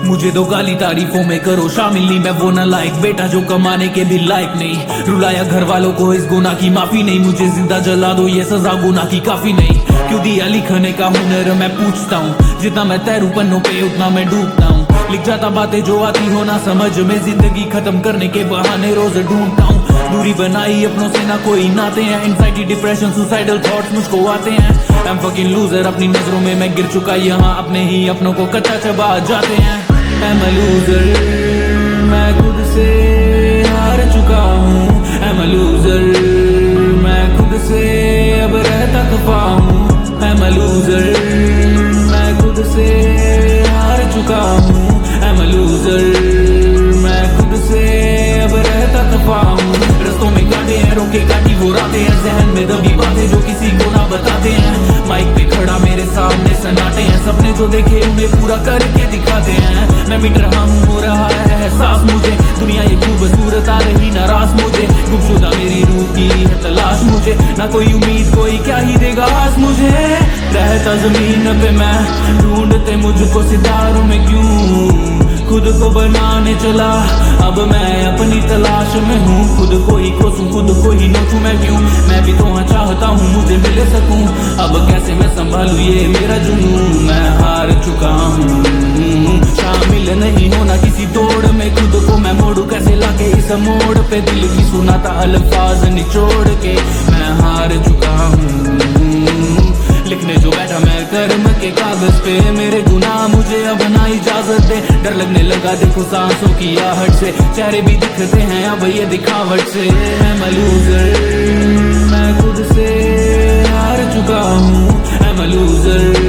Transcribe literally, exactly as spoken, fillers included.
मुझे दो गाली तारीफों में करो शामिल, नहीं मैं वो ना लायक बेटा जो कमाने के भी लायक नहीं। रुलाया घर वालों को इस गुनाह की माफी नहीं, मुझे जिंदा जला दो ये सजा गुनाह की काफी नहीं। क्यों दिया लिखने का हुनर मैं पूछता हूँ, जितना मैं तैरू पन्नों पे उतना मैं डूबता हूँ। लिख जाता बातें जो आती हो ना समझ में, जिंदगी खत्म करने के बहाने रोज ढूंढता हूँ। दूरी बनाई अपनों से ना कोई नाते हैं, एंजाइटी डिप्रेशन सुसाइडल थॉट्स मुझको आते हैं। आई एम फकिंग लूजर, अपनी नजरों में मैं गिर चुका यहाँ, अपने ही अपनों को कच्चा चबा जाते हैं। आई एम अ लूजर, मैं खुद से हार चुका हूँ। आई एम अ लूजर, मैं खुद से अब रहता खफा हूँ। आई एम अ लूजर, मैं खुद से हार चुका हूँ। आई एम अ लूजर, मैं खुद से अब रहता खफा हूँ। रस्तों में काटे हैं रोके काटी वो रातें हैं, जहन में दबी बातें जो किसी को ना बताते हैं। माइक पे खड़ा मेरे सामने सन्नाटे हैं, सपने जो देखे उन्हें पूरा करके दिखाते हैं। मैं मिट रहा हूँ हो रहा है एहसास मुझे, दुनिया ये खूबसूरत आ रही नाराज मुझे। गुमशुदा मेरी रूह की है तलाश मुझे, ना कोई उम्मीद कोई क्या ही देगा आस मुझे। रहता जमीन पे मैं ढूंढते मुझको सितारों में क्यों, खुद को बनाने चला अब मैं अपनी तलाश में हूँ। खुद को ही खोसूं खुद को ही नोचूं मैं क्यों, मैं भी तो हाँ चाहता हूँ मुझे मिल सकूं। अब कैसे मैं संभालूं ये मेरा जुनून, मैं हार चुका हूँ। शामिल नहीं होना किसी दौड़ में, खुद को मैं मोड़ू कैसे लाके इस मोड़ पे। दिल की सुनाता अल्फाज निचोड़ के मैं हार चुका हूँ। लिखने जो बैठा मैं कर्म के कागज पे, मेरे गुनाह मुझे अब ना इजाजत दे। डर लगने लगा देखो सांसों की आहट से, चेहरे भी दिखते हैं अब ये दिखावट से। I'm a loser, मैं खुद से हार चुका हूँ। I'm a loser,